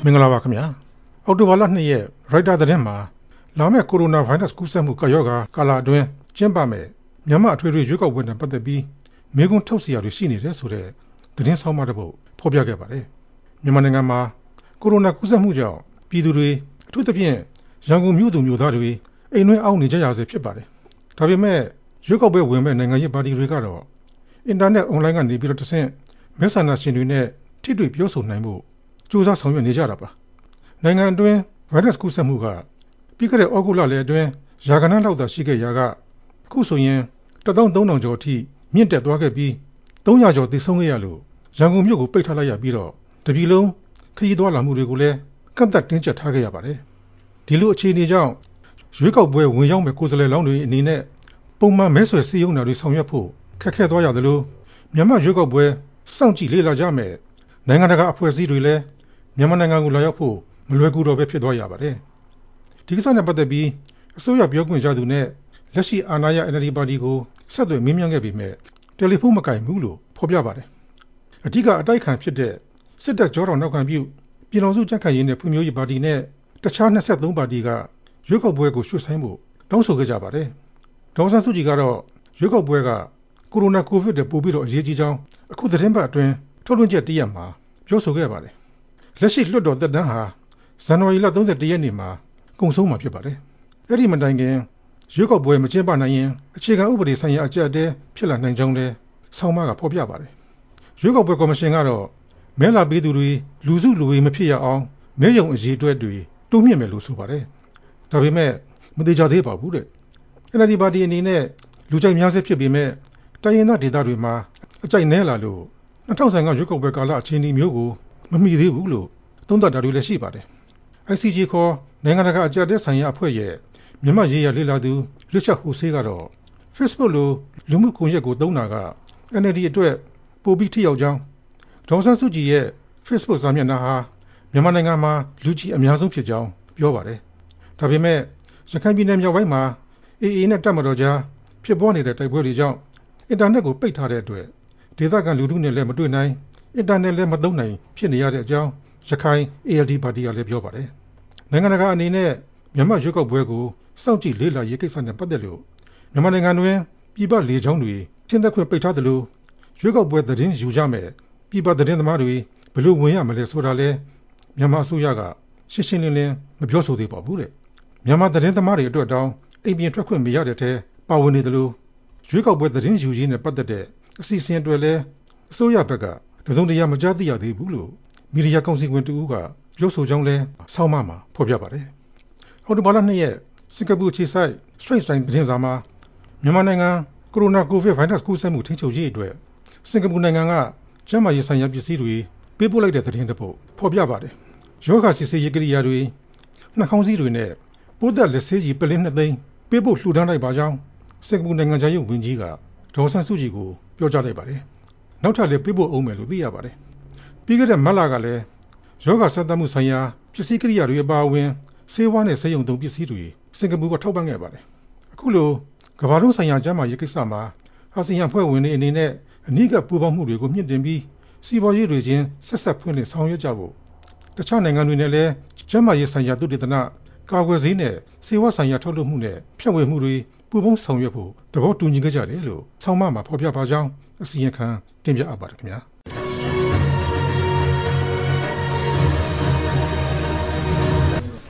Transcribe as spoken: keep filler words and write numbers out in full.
မင်္ဂလာပါခင်ဗျာအောက်တိုဘာလနှစ်ရက်ရိုက်တာသတင်းမှာလာမယ့်ကိုရိုနာဗိုင်းရပ်စ်ကူးစက်မှုကာရောဂါကာလအတွင်းကျင်းပမယ်မြန်မာအထွေထွေရွေးကောက်ပွဲနဲ့ပတ်သက်ပြီးမေးခွန်းထုတ်စရာတွေရှိနေတယ်ဆိုတဲ့သတင်းဆောင်မတစ်ပုဒ်ဖော်ပြခဲ့ပါတယ်မြန်မာနိုင်ငံမှာကိုရိုနာကူးစက်မှုကြောင့်ပြည်သူတွေအထူးသဖြင့်ရန်ကုန်မြို့သူမြို့သားတွေအိမ်တွင်းအောင်းနေကြရဆဲဖြစ်ပါတယ်ဒါပေမဲ့ရွေးကောက်ပွဲဝင်မဲ့နိုင်ငံရေးပါတီတွေကတော့အင်တာနက်အွန်လိုင်းကနေပြီးတော့တဆင့်မဲဆန္ဒရှင်တွေနဲ့ထိတွေ့ပြောဆိုနိုင်မှုစူးစမ်းဆောင်ရွက်နေကြတာပါနိုင်ငံအတွင်းဗိုင်းရပ်စ်ကူးစက်မှုကပြီးခဲ့တဲ့ဩဂုတ်လလယ်အတွင်းရာခိုင်နှုန်းလောက်သာရှိခဲ့ရာကအခုဆိုရင်တစ်သောင်းသုံးထောင်ကျော်အထိမြင့်တက်သွားခဲ့ပြီးသုံးရာကျော်သေဆုံးခဲ့ရလို့ရန်ကုန်မြို့ကိုပိတ်ထားလိုက်ရပြီးတော့တပြည်လုံးခရီးသွားလာမှုတွေကိုလည်းကန့်သတ်တင်းကျပ်ထားခဲ့ရပါတယ်ဒီလိုအခြေအနေကြောင့်ရွေးကောက်ပွဲဝင်ရောက်မဲ့ကိုယ်စားလှယ်လောင်းတွေအနေနဲ့ပုံမှန်မဲဆွယ်စည်းရုံးတာတွေဆောင်ရွက်ဖို့ခက်ခဲသွားရသလိုမြန်မာရွေးကောက်ပွဲစောင့်ကြည့်လေ့လာကြမယ်နိုင်ငံတကာအဖွဲ့အစည်းတွေလည်းမြန်မာနိုင်ငံကိုလာရောက်ဖို့မလွယ်ကူတော့ပဲဖြစ်သွားရပါတယ်ဒီကိစ္စနဲ့ပတ်သက်ပြီးအစိုးရပြောခွင့်ရသူနဲ့လက်ရှိအာဏာရ အန် အယ်လ် ဒီ ပါတီကိုဆက်သွယ်မေးမြန်းခဲ့ပေမဲ့တယ်လီဖုန်းမကိုင်ဘူးလို့ဖော်ပြပါတယ်အဓိကအတိုက်ခံဖြစ်တဲ့စစ်တပ်ကြောတော်နောက်ခံပြုပြည်ထောင်စုကြံ့ခိုင်ရေးနဲ့ဖွံ့ဖြိုးရေးပါတီနဲ့တခြား၂၃ပါတီကရွေးကောက်ပွဲကိုရွှေ့ဆိုင်းဖို့တောင်းဆိုခဲ့ကြပါတယ်ဒေါ်အောင်ဆန်းစုကြည်ကတော့ရွေးကောက်ပွဲကကိုရိုနာကိုဗစ်တဲ့ပို့ပြီးတော့အရေးကြီးကြောင်းအခုသတင်းပတ်အတွင်းထုတ်လွှင့်ချက်တရက်မှာပြောဆိုခဲ့ပါတယ်လက်ရှိလွှတ်တော်သက်တမ်းဟာဇန်နဝါရီလ၃၁ရက်နေ့မှာကုန်ဆုံးမှာဖြစ်ပါတယ်အဲ့ဒီမတိုင်ခင်ရွေးကောက်ပွဲမကျင်းပနိုင်ရင်အခြေခံဥပဒေဆိုင်ရာအကျပ်အတည်းဖြစ်လာနိုင်ကြောင်းလည်းဆောင်းပါးကဖော်ပြပါတယ်ရွေးကောက်ပွဲကော်မရှင်ကတော့မဲလာပေးသူတွေလူစုလူဝေးမဖြစ်ရအောင်မဲရုံအရေးအတွက်တွေတိုးမြင့်မယ်လို့ဆိုပါတယ်ဒါပေမဲ့မသေးကြသေးပါဘူးတဲ့ အန် အယ်လ် ဒီ ပါတီအနေနဲ့လူကြိုက်များဆဲဖြစ်ပေမဲ့တိုင်းရင်းသားဒေသတွေမှာအကြိုက်နည်းလာလို့၂၀၁၅ရွေးကောက်ပွဲကာလအခြေအနေမျိုးကိုမမီသေးဘူးလို့သုံးသပ်တာတွေလည်းရှိပါတယ် အိုင် စီ ဂျီ ခေါ်နိုင်ငံတကာအကြပ်အတည်းဆိုင်ရာအဖွဲ့ရဲ့မြန်မာရေးရာလေ့လာသူရစ်ချတ်ဟိုဆေးကတော့ Facebook လိုလူမှုကွန်ရက်ကိုသုံးတာက အန် အယ်လ် ဒီ အတွက်ပိုပြီးထိရောက်ကြောင်းဒေါ်အောင်ဆန်းစုကြည်ရဲ့ Facebook စာမျက်နှာဟာမြန်မာနိုင်ငံမှာလူကြည့်အများဆုံးဖြစ်ကြောင်းပြောပါတယ်ဒါပေမဲ့ရခိုင်ပြည်နယ်မြောက်ပိုင်းမှာ အေအေ နဲ့တပ်မတော်ကြားဖြစ်ပွားနေတဲ့တိုက်ပွဲတွေကြောင့်အင်တာနက်ကိုပိတ်ထားတဲ့အတွက်ဒေသခံလူထုနဲ့လည်းမတွေ့နိုင်အင်တာနက်လည်းမသုံးနိုင်ဖြစ်နေရတဲ့အကြောင်းရခိုင် အေ အယ်လ် ဒီ ပါတီကလည်းပြောပါတယ်နိုင်ငံတကာအနေနဲ့မြန်မာရွေးကောက်ပွဲကိုစောင့်ကြည့်လေ့လာရေးကိစ္စနဲ့ပတ်သက်လို့မြန်မာနိုင်ငံတွင်ပြည်ပလေကြောင်းတွေဆင်းသက်ခွင့်ပိတ်ထားသလိုရွေးကောက်ပွဲသတင်းယူကြမယ်ပြည်ပသတင်းသမားတွေဘယ်လိုဝင်ရမလဲဆိုတာလဲမြန်မာအစိုးရကရှင်းရှင်းလင်းလင်းမပြောဆိုသေးပါဘူးတဲ့မြန်မာသတင်းသမားတွေအတွက်တောင်အိမ်ပြင်ထွက်ခွင့်မရတဲ့ထဲပါဝင်နေသလိုရွေးကောက်ပွဲသတင်းယူရေးနဲ့ပတ်သက်တဲ့အစီအစဉ်တွေလည်းအစိုးရဘက်ကတစုံတရာမကြားသိရသေးဘူးလို့မီဒီယာကောင်စီဝင်တဦးကပြောဆိုကြောင်းလဲဆောင်းပါးမှာဖော်ပြပါတယ်အော်တိုဘာလနှစ်ရက်စင်ကာပူခြေဆိုင် Straits Times သတင်းစာမှာမြန်မာနိုင်ငံကိုရိုနာကိုဗစ်ဗိုင်းရပ်စ်ကူးစက်မှုထိန်းချုပ်ရေးအတွက်စင်ကာပူနိုင်ငံကကျန်းမာရေးဆိုင်ရာပစ္စည်းတွေပေးပို့လိုက်တဲ့သတင်းတစ်ပုဒ်ဖော်ပြပါတယ်ရောဂါစစ်ဆေးရေးကိရိယာတွေနှာခေါင်းစည်းတွေနဲ့ပိုးသက်လက်ဆေးကြီးပလင်းနှစ်သိန်းပေးပို့လှူဒါန်းလိုက်ပါကြောင်းစင်ကာပူနိုင်ငံသားရေးဝန်ကြီးကဒေါ်ဆန်းစုကြည်ကိုပြောကြားလိုက်ပါတယ်နောက်ထပ်လည်းပေးပို့အောင်မယ်လို့သိရပါတယ်ပြီးခဲ့တဲ့မတ်လကလည်းရောဂါဆက်သမှုဆိုင်ရာပစ္စည်းကိရိယာတွေအပါအဝင်ဆေးဝါးနဲ့ဆေးရုံသုံးပစ္စည်းတွေစင်ကာပူကထောက်ပံ့ခဲ့ပါတယ်အခုလိုကမ္ဘာလုံးဆိုင်ရာကျန်းမာရေးကိစ္စမှာအာဆီယံအဖွဲ့ဝင်တွေအနေနဲ့အနည်းကပူးပေါင်းမှုတွေကိုမြင့်တင်ပြီးစီးပွားရေးတွေချင်းဆက်ဆက်ဖွင့်လှစ်ဆောင်ရွက်ကြဖို့တခြားနိုင်ငံတွေနဲ့လည်းကျန်းမာရေးဆိုင်ရာသုတေသနကာကွယ်ဆေးနဲ့ဆေးဝါးဆိုင်ရာထုတ်လုပ်မှုနဲ့ဖြန့်ဝေမှုတွေပူးပေါင်းဆောင်ရွက်ဖို့သဘောတူညီခဲ့ကြတယ်လို့ဆောင်းပါးမှာဖော်ပြပါကြောင်းအစီရင်ခံတင်ပြအပ်ပါတယ်ခင်ဗျာ